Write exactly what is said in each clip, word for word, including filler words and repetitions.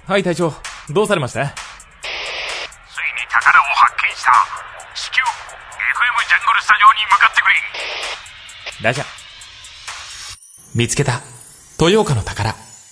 はい隊長、どうされました？ついに宝を発見した。至急 エフエム ジャングルスタジオに向かってくれ。 ラジャー。見つけた豊岡の宝。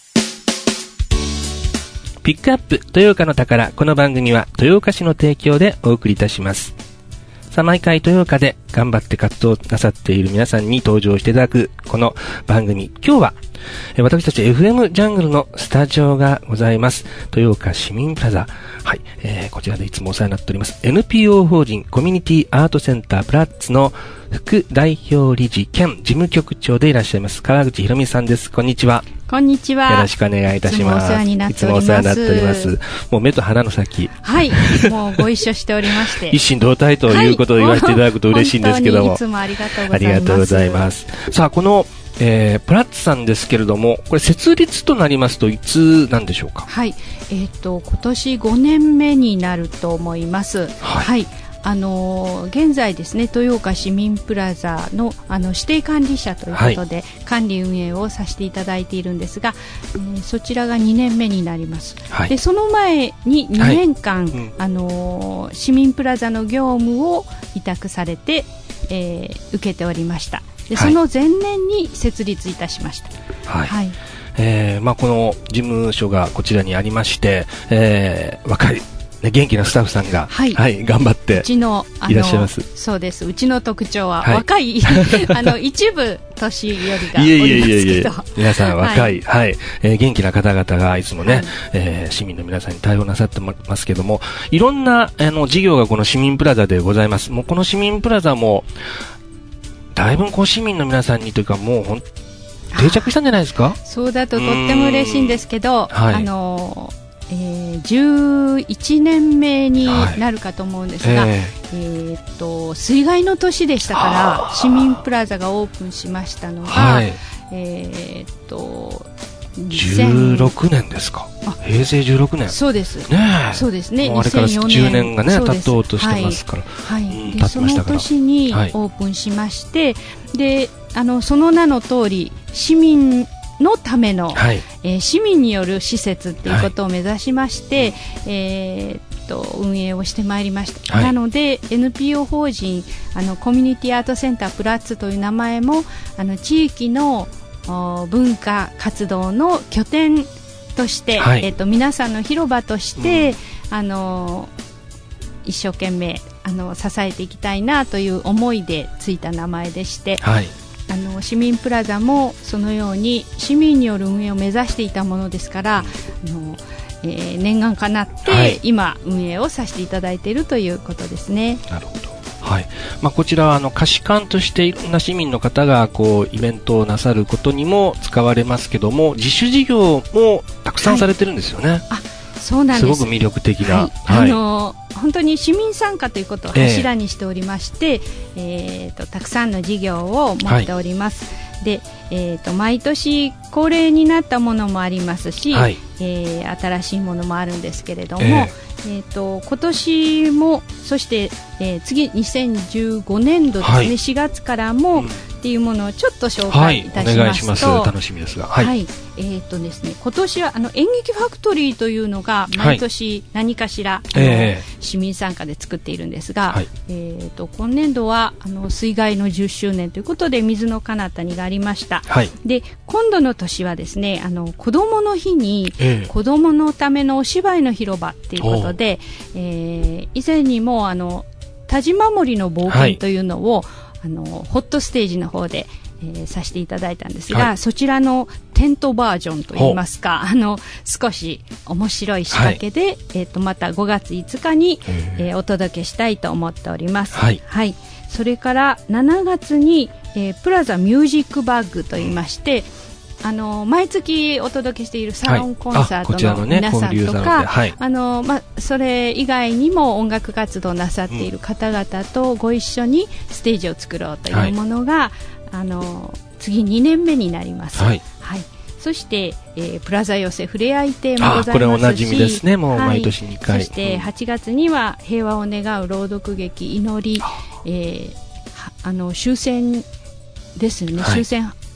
ピックアップ豊岡の宝。この番組は豊岡市の提供でお送りいたします。さあ、毎回豊岡で頑張って活動なさっている皆さんに登場していただくこの番組。今日は私たち エフエム ジャングルのスタジオがございます。豊岡市民プラザ。はい、えー、こちらでいつもお世話になっております エヌピーオー 法人コミュニティアートセンタープラッツの副代表理事兼事務局長でいらっしゃいます川口ひろみさんです。こんにちは。 こんにちは。 よろしくお願いいたします。 いつもお世話になっております。 いつもお世話になっております。もう目と鼻の先。 はい。もうご一緒しておりまして。 一心同体ということを言わせていただくと嬉しいんですけども。 はい、いつもありがとうございます。 ありがとうございます。さあ、この、えー、プラッツさんですけれども、これ設立となりますといつなんでしょうか？ はい。えっと、今年ごねんめになると思います。はい。はい、あのー、現在ですね、豊岡市民プラザの、あの指定管理者ということで、はい、管理運営をさせていただいているんですが、えー、そちらがにねんめになります。はい、でその前ににねんかん、はい、うん、あのー、市民プラザの業務を委託されて、えー、受けておりました。でその前年に設立いたしました。 はい、はい、えーまあ、この事務所がこちらにありまして、えー、若いね、元気なスタッフさんが、はいはい、頑張っていらっしゃいます。 そうです。うちの特徴は、はい、若いあの一部年寄りがおりますけど、いえいえいえいえ、 皆さん若い、はいはい、えー、元気な方々がいつもね、はい、えー、市民の皆さんに対応なさってますけども、いろんなあの事業がこの市民プラザでございます。もうこの市民プラザもだいぶこう市民の皆さんにというかもうほん定着したんじゃないですか？ そうだととっても嬉しいんですけど、はい、あのーえー、じゅういちねんめになるかと思うんですが、はい、えーえー、と水害の年でしたから市民プラザがオープンしましたのが、はい、えー、とじゅうろくねんですか？平成じゅうろくねん。 そうです。 ね、 そうですね。 あれからじゅうねんがね経とうとしてますから。 はい。はい、うん、でその年にオープンしまして、はい、であのその名の通り市民のための、はい、えー、市民による施設ということを目指しまして、はい、えー、っと運営をしてまいりました。はい、なので エヌピーオー 法人あのコミュニティアートセンタープラッツという名前もあの地域の文化活動の拠点として、はい、えー、っと皆さんの広場として、うん、あの一生懸命あの支えていきたいなという思いでついた名前でして、はい、あの市民プラザもそのように市民による運営を目指していたものですから、あの、えー、念願かなって、はい、今運営をさせていただいているということですね。 なるほど。はい、まあ、こちらはあの貸し館としていろんな市民の方がこうイベントをなさることにも使われますけども、自主事業もたくさんされてるんですよね。はい、あ、 そうなんです。 すごく魅力的な、はいはい、あの本当に市民参加ということを柱にしておりまして、えーえー、とたくさんの事業を持っております。はい、で、えー、と毎年恒例になったものもありますし、はい、えー、新しいものもあるんですけれども、えーえー、と今年もそして、えー、次にせんじゅうごねんどですね、はい、しがつからも、うん、っていうものをちょっと紹介いたしますと、はい、お願いします。 楽しみですが、はいはい、 えーとですね、今年はあの演劇ファクトリーというのが毎年何かしら、はい、あのえー、市民参加で作っているんですが、はい、えー、と今年度はあの水害のじゅっしゅうねんということで水の彼方にがありました。はい、で今度の年はですね、あの子どもの日に、えー、子どものためのお芝居の広場ということで、えー、以前にもあの田島守の冒険というのを、はい、あのホットステージの方で、えー、させていただいたんですが、はい、そちらのテントバージョンといいますか、あの少し面白い仕掛けで、はい、えー、とまたごがついつかに、えー、お届けしたいと思っております。はいはい、それからしちがつに、えー、プラザミュージックバッグといいまして、うん、あの毎月お届けしているサロンコンサートの皆さんとか、はい、あのま、それ以外にも音楽活動なさっている方々とご一緒にステージを作ろうというものが、はい、あの次にねんめになります。はいはい、そして、えー、プラザ寄せふれあい亭もございますし、あ、これおなじみですね、もう毎年にかい、はい、そしてはちがつには平和を願う朗読劇祈り、えー、あの終戦ですね、はい、終戦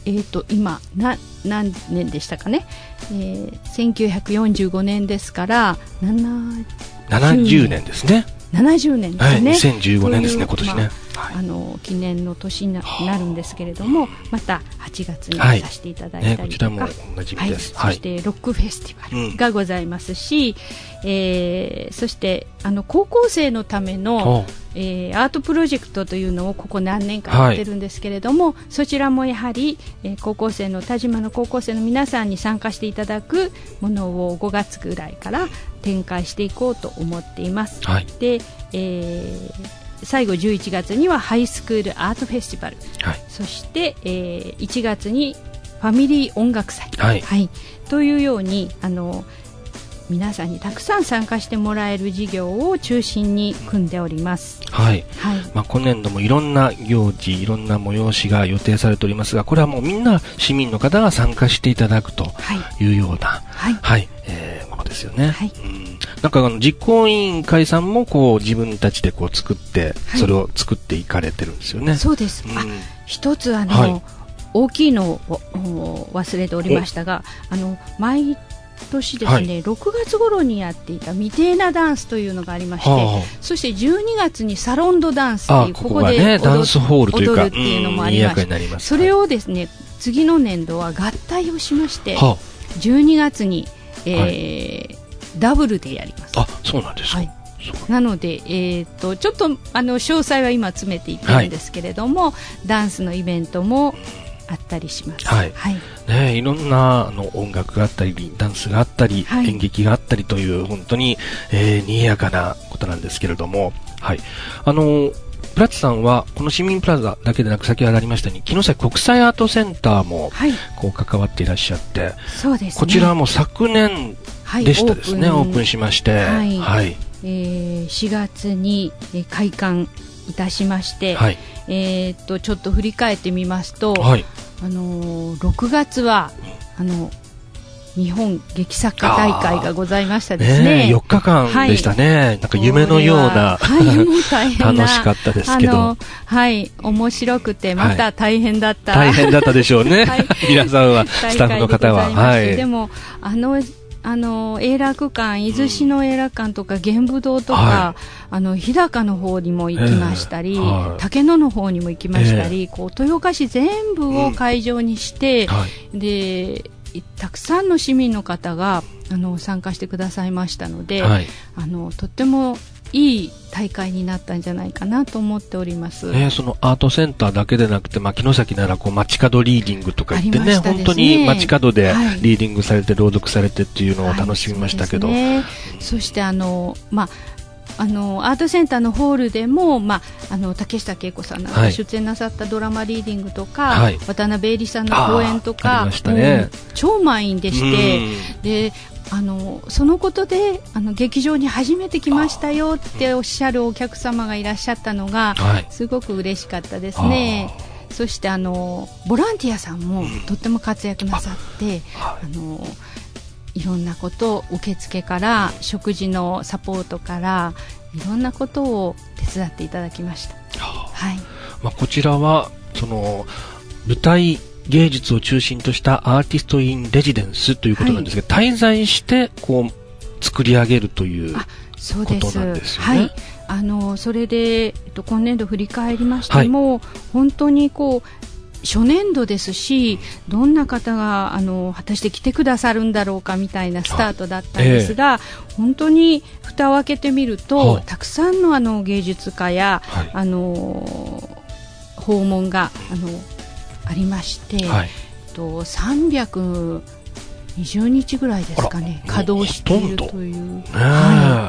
えー、と今な何年でしたかね、えー、せんきゅうひゃくよんじゅうごねんですからななじゅうねんですね。 ななじゅうねんですね、はい、 にせんじゅうごねんですね、今年ね、 まあ、あの記念の年に な, なるんですけれども、またはちがつにさせていただいたりとか、はいね、こちらもおなじみです、 はい、そしてロックフェスティバルがございますし、うんえー、そしてあの高校生のための、えー、アートプロジェクトというのをここ何年かやってるんですけれども、はい、そちらもやはり、えー、高校生の田島の高校生の皆さんに参加していただくものをごがつぐらいから展開していこうと思っています、はい、で、えー、最後じゅういちがつにはハイスクールアートフェスティバル、はい、そして、えー、いちがつにファミリー音楽祭、はいはい、というようにあの皆さんにたくさん参加してもらえる事業を中心に組んでおります、 はいはいまあ、今年度もいろんな行事いろんな催しが予定されておりますが、これはもうみんな市民の方が参加していただくというような、はいはいえー、ものですよね、はい、うんなんかあの実行委員会さんもこう自分たちでこう作って、はい、それを作っていかれてるんですよね。 そうです、うん、あ一つあの、はい、大きいのを忘れておりましたが、あの毎年ですね、はい、ろくがつ頃にやっていたミテーナダンスというのがありまして、はあ、そしてじゅうにがつにサロンドダンスというここで踊、ね、 ダンスホールというか踊るっていうのもありまして、それをですね次の年度は合体をしまして、はあ、じゅうにがつに、えーはい、ダブルでやります。 あ、そうなんですか、はいなので、えー、とちょっとあの詳細は今詰めていってるんですけれども、はい、ダンスのイベントもあったりします、 はいはいね、いろんなあの音楽があったりダンスがあったり、はい、演劇があったりという本当に、えー、賑やかなことなんですけれども、はい、あのプラッツさんはこの市民プラザだけでなく先ほどありましたように城崎国際アートセンターも、はい、こう関わっていらっしゃって、 そうですね、 こちらも昨年でしたですね、はい、オープンしまして、はいはいえー、しがつに、えー、開館いたしまして、はいえー、っとちょっと振り返ってみますと、はいあのー、ろくがつはあの日本劇作家大会がございましたですね。 ねよっかかんでしたね、はい、なんか夢のような、はい、もう大変な楽しかったですけど、あのはい面白くてまた大変だった、 はい、大変だったでしょうね、はい、皆さんはスタッフの方は、 はい、でもあのあの永楽館伊豆市の永楽館とか玄武堂とか、はい、あの日高の方にも行きましたり、えーはい、竹野の方にも行きましたり、えー、こう豊岡市全部を会場にして、うんはい、でたくさんの市民の方があの参加してくださいましたので、はい、あのとってもいい大会になったんじゃないかなと思っております、 ね、そのアートセンターだけでなくて、まあ、城崎ならこう街角リーディングとか言って ね, ね本当に街角でリーディングされて、はい、朗読されてっていうのを楽しみましたけど、はい そ, ね、 そしてあの、まああのアートセンターのホールでも、まあ、あの竹下恵子さんが出演なさったドラマリーディングとか、はい、渡辺恵里さんの講演とか、ね、超満員でしてであのそのことであの劇場に初めて来ましたよっておっしゃるお客様がいらっしゃったのが、はい、すごく嬉しかったですね。そしてあのボランティアさんもとっても活躍なさって、うんああのいろんなことを受付から食事のサポートからいろんなことを手伝っていただきました、はいまあ、こちらはその舞台芸術を中心としたアーティストインレジデンスということなんですが、はい、滞在してこう作り上げるということなんですよね。はい、 あのそれで、えっと、今年度振り返りましても、はい、本当にこう初年度ですしどんな方があの果たして来てくださるんだろうかみたいなスタートだったんですが、えー、本当に蓋を開けてみると、はい、たくさんのあの芸術家や、はい、あの訪問があのありまして、はい、とさんびゃくにじゅうにちぐらいですかね稼働しているという、はい、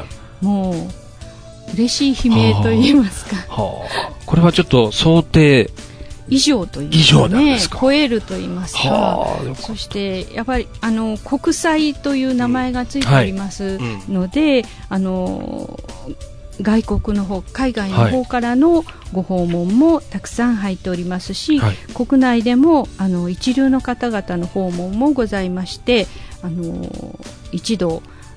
もう嬉しい悲鳴といいますか、 はあはあ、これはちょっと想定以上といいますかね、超えるといいますか、そしてやっぱりあの国際という名前がついておりますので、うんはいうん、あの外国の方海外の方からのご訪問もたくさん入っておりますし、はい、国内でもあの一流の方々の訪問もございまして、あの一度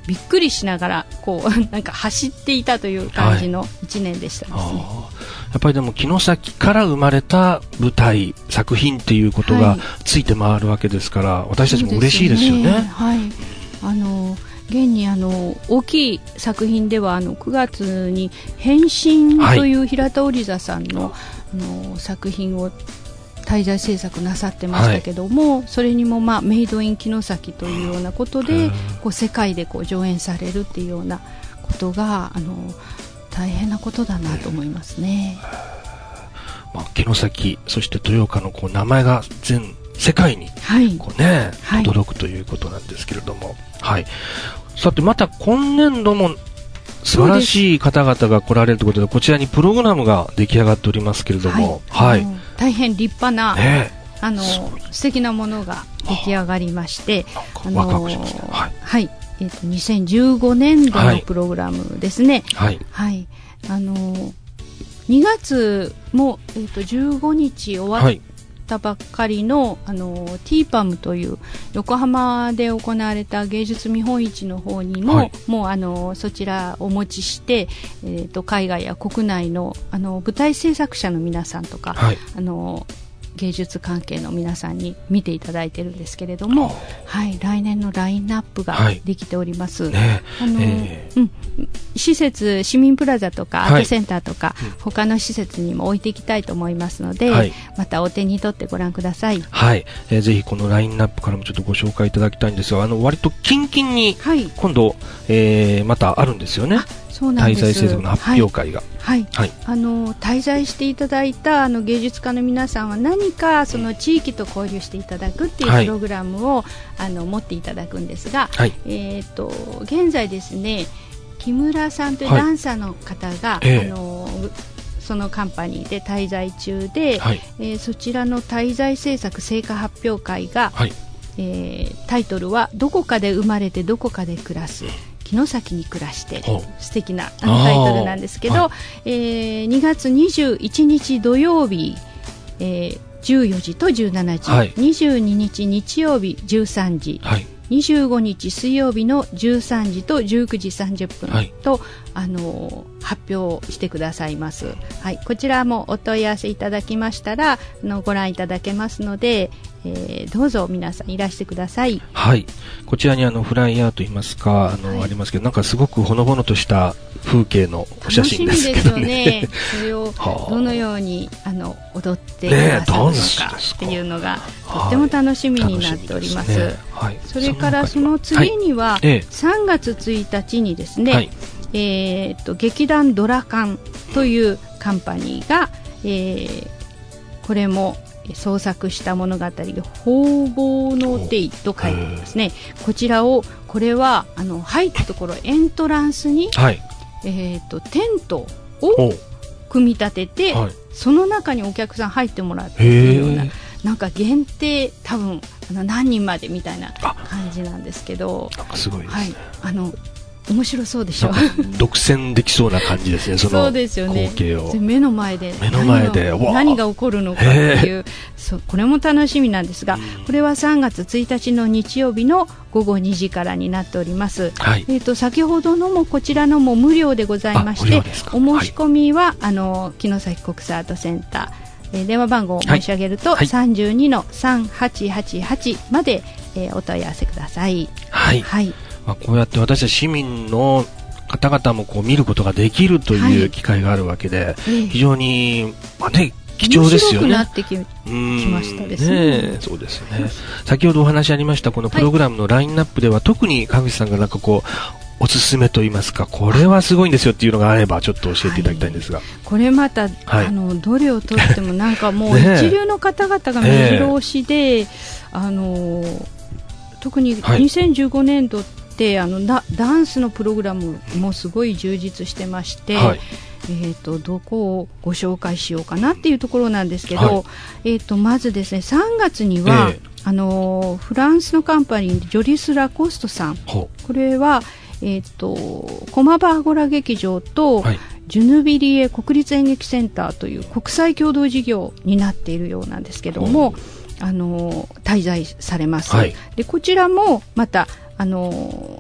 びっくりしながらこうなんか走っていたという感じのいちねんでしたですね。はい、 やっぱりでも城崎から生まれた舞台作品っていうことがついて回るわけですから、はい、私たちも嬉しいですよね。 はい、あの現にあの大きい作品ではあのくがつに変身という平田織座さん の,、はい、あの作品を滞在制作なさってましたけども、はい、それにも、まあ、メイドイン城崎というようなことでこう世界でこう上演されるっていうようなことがあの大変なことだなと思いますね。 まあ、城崎そして豊岡のこう名前が全世界にこう、ねはい、驚くということなんですけれども、はい、さてまた今年度も素晴らしい方々が来られるということで、こちらにプログラムが出来上がっておりますけれども、 はいはい、大変立派な、ね、あの素敵なものが出来上がりまして、あのワクワクしますね。はい、 はいえー、とにせんじゅうごねんどのプログラムですね。はいはい、あのにがつも、えー、とじゅうごにち終わったばっかりの、あの ティーパム という横浜で行われた芸術見本市の方にも、はい、もうあのそちらをお持ちして、えー、と海外や国内の、あの舞台制作者の皆さんとか、はい、あの芸術関係の皆さんに見ていただいてるんですけれども、はい、来年のラインナップができております。はいねあのえーうん、施設市民プラザとかアートセンターとか、はい、他の施設にも置いていきたいと思いますので、はい、またお手に取ってご覧ください。 はい、えー、ぜひこのラインナップからもちょっとご紹介いただきたいんですが、あの割とキンキンに今度、はいえー、またあるんですよね。 そうなんです。 滞在制作の発表会が、 はいはい、あの滞在していただいたあの芸術家の皆さんは何かその地域と交流していただくっていうプログラムを、はい、あの持っていただくんですが、はいえー、と現在ですね木村さんというダンサーの方が、はいえー、あのそのカンパニーで滞在中で、はいえー、そちらの滞在制作成果発表会が、はいえー、タイトルはどこかで生まれてどこかで暮らす城崎に暮らして素敵なあのタイトルなんですけど、はいえー、にがつにじゅういちにち土曜日、えー、じゅうよじとじゅうしちじ、はい、にじゅうににち日曜日じゅうさんじ、はい、にじゅうごにち水曜日のじゅうさんじとじゅうくじさんじゅっぷんと、はいあのー、発表してくださいます、はい、こちらもお問い合わせいただきましたらあのご覧いただけますので、えー、どうぞ皆さんいらしてください。 はい、こちらにあのフライヤーといいますかあの、はい、ありますけどなんかすごくほのぼのとした風景のお写真ですけどね。 楽しみですよね。それをどのようにあの踊ってくださるのかっていうのがとっても楽しみになっております。はいはい、それからその次にはさんがつついたちにですね、はいえー、と劇団ドラカンというカンパニーが、えー、これも創作した物語で方々のデイと書いてありますね。こちらをこれはあの入ったところエントランスに、はいえー、とテントを組み立てて、はい、その中にお客さん入ってもらうっていうようななんか限定多分あの何人までみたいな感じなんですけどなんかすごいですね、 はい、あの面白そうでしょ。 独占できそうな感じですね。その光景を目の前で目の前で何が、何が起こるのかっていうそうこれも楽しみなんですが、うん、これはさんがつついたちの日曜日のごごにじからになっております、はいえー、と先ほどのもこちらのも無料でございましてお申し込みは、はい、あの城崎国際アートセンター、えー、電話番号を申し上げると、はい、さんじゅうにのさんはちはちはち まで、えー、お問い合わせください。 はい、はいまあ、こうやって私たち市民の方々もこう見ることができるという機会があるわけで、はい、非常に、まあね、貴重ですよね。面白くなってき、きましたですね。 ねそうですね。先ほどお話ありましたこのプログラムのラインナップでは、はい、特に川口さんがなんかこうおすすめと言いますかこれはすごいんですよっていうのがあればちょっと教えていただきたいんですが、はい、 これまた、はい、あのどれをとってもなんかもう一流の方々が目白押しで、ねあの特ににせんじゅうごねんどってであのダンスのプログラムもすごい充実してまして、はいえー、とどこをご紹介しようかなっていうところなんですけど、はいえー、とまずですねさんがつには、えー、あのフランスのカンパニージョリス・ラコストさんこれは、えー、と駒場アゴラ劇場と、はい、ジュヌビリエ国立演劇センターという国際共同事業になっているようなんですけどもあの滞在されます、はい、でこちらもまたあの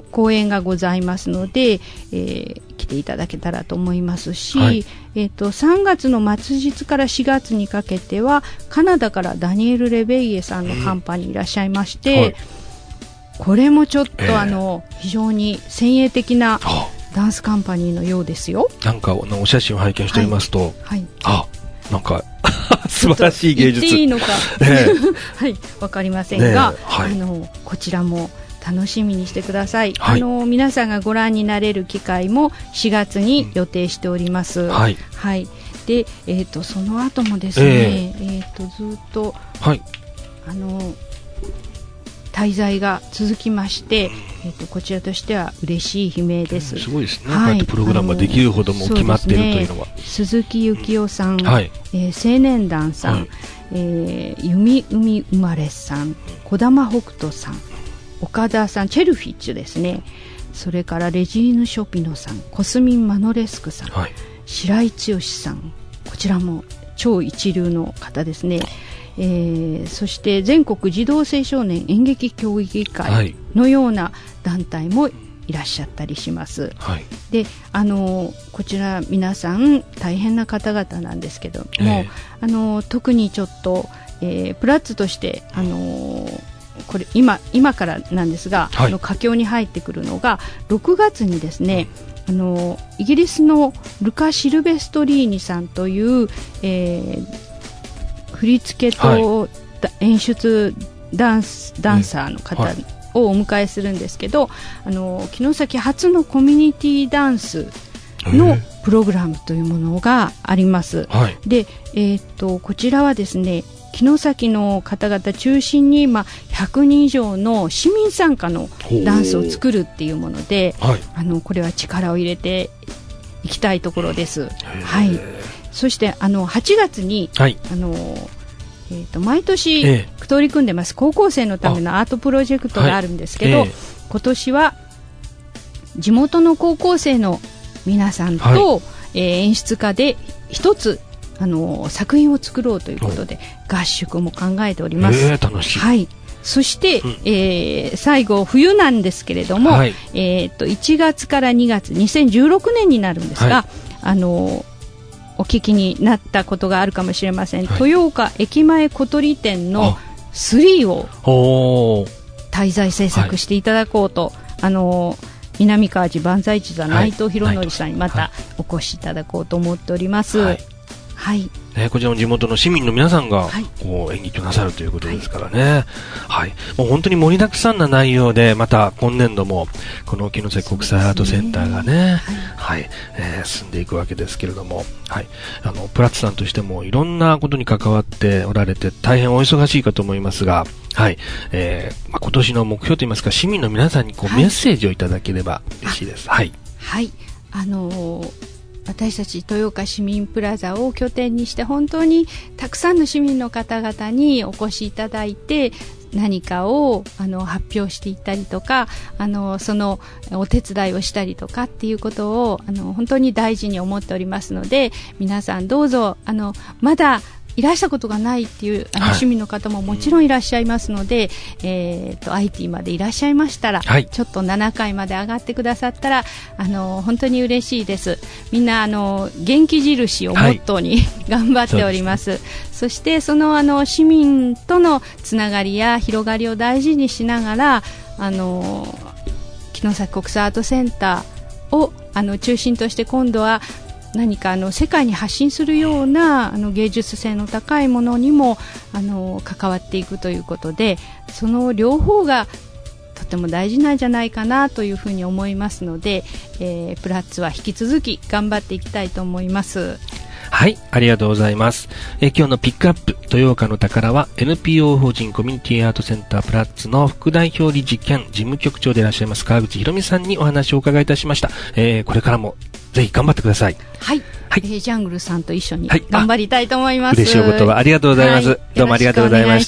公演がございますので、えー、来ていただけたらと思いますし、はい、えーと、さんがつの末日からしがつにかけてはカナダからダニエル・レベイエさんのカンパニーいらっしゃいまして、うん、はい、これもちょっと、えー、あの非常に先鋭的なダンスカンパニーのようですよ。 なんかお写真を拝見しておりますと、はいはい、あ、なんか素晴らしい芸術。 言っていいのか、ね、はい、わかりませんが、ね、はい、あのこちらも楽しみにしてください、はい、あの皆さんがご覧になれる機会もしがつに予定しております、うん、はい、はい、で、えーと、その後もですね、えーえーとずっと、はい、あの滞在が続きまして、えーとこちらとしては嬉しい悲鳴です、うん、 すごいですね、はい、こうやってプログラムができるほども決まっているというのは、ね、 鈴木幸男さん、うん、はい、えー、青年団さん、はい、えー、弓海生まれさん、児玉北斗さん、岡田さん、チェルフィッチュですね、それからレジーヌ・ショピノさん、コスミン・マノレスクさん、はい、白井剛さん、こちらも超一流の方ですね、えー、そして全国児童青少年演劇協議会のような団体もいらっしゃったりします、はい、で、あのこちら皆さん大変な方々なんですけども、えー、あの特にちょっと、えー、プラッツとしてあのこれ 今, 今からなんですが、はい、あの佳境に入ってくるのがろくがつにですね、あのイギリスのルカ・シルベストリーニさんという、えー、振り付けと、はい、演出ダンスダンサーの方をお迎えするんですけど、はい、あの城崎初のコミュニティダンスのプログラムというものがあります、はい、で、えー、とこちらはですね、城崎の方々中心に、まあ、ひゃくにん以上の市民参加のダンスを作るっていうもので、はい、あのこれは力を入れていきたいところです、はい、そしてあのはちがつに、はい、あのえー、と毎年取り組んでます高校生のためのアートプロジェクトがあるんですけど、はい、えー、今年は地元の高校生の皆さんと、はい、えー、演出家で一つあの作品を作ろうということで合宿も考えております、 えー、楽しい、 はい、そして、うん、えー、最後冬なんですけれども、はい、えー、といちがつからにがつにせんじゅうろくねんになるんですが、はい、あのお聞きになったことがあるかもしれません、はい、豊岡駅前小鳥店のスリーを滞在制作していただこうと、はい、あの南川寺万歳寺座内藤博則さんにまたお越しいただこうと思っております、はいはいね、こちらの地元の市民の皆さんが、はい、こう演劇をなさるということですからね、はいはい、もう本当に盛りだくさんな内容で、また今年度もこの城崎国際アートセンターがね、はいはいえー、進んでいくわけですけれども、はい、あのプラッツさんとしてもいろんなことに関わっておられて大変お忙しいかと思いますが、はいえーまあ、今年の目標といいますか市民の皆さんにこう、はい、メッセージをいただければ嬉しいです。はい、 はい、あのー私たち豊岡市民プラザを拠点にして本当にたくさんの市民の方々にお越しいただいて何かをあの発表していったりとかあのそのお手伝いをしたりとかっていうことをあの本当に大事に思っておりますので皆さんどうぞあのまだいらしたことがないっていうあの市民の方ももちろんいらっしゃいますので、はいえー、と アイティー までいらっしゃいましたら、はい、ちょっとななかいまで上がってくださったらあの本当に嬉しいです。みんなあの元気印をモットーに、はい、頑張っております。 そ, そしてそのあの市民とのつながりや広がりを大事にしながらあの城崎国際アートセンターをあの中心として今度は何かあの世界に発信するようなあの芸術性の高いものにもあの関わっていくということでその両方がとても大事なんじゃないかなというふうに思いますので、えー、プラッツは引き続き頑張っていきたいと思います。 はい、ありがとうございます。え今日のピックアップ豊岡の宝は エヌピーオー 法人コミュニティアートセンタープラッツの副代表理事兼事務局長でいらっしゃいます川口博美さんにお話をお伺いいたしました。えー、これからもぜひ頑張ってください。 はい、はいえー、ジャングルさんと一緒に頑張りたいと思います。 嬉しいお言葉ありがとうございます、はい、どうもありがとうございました。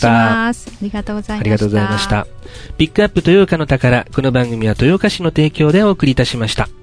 ありがとうございました。 ありがとうございました。ピックアップ豊岡の宝、この番組は豊岡市の提供でお送りいたしました。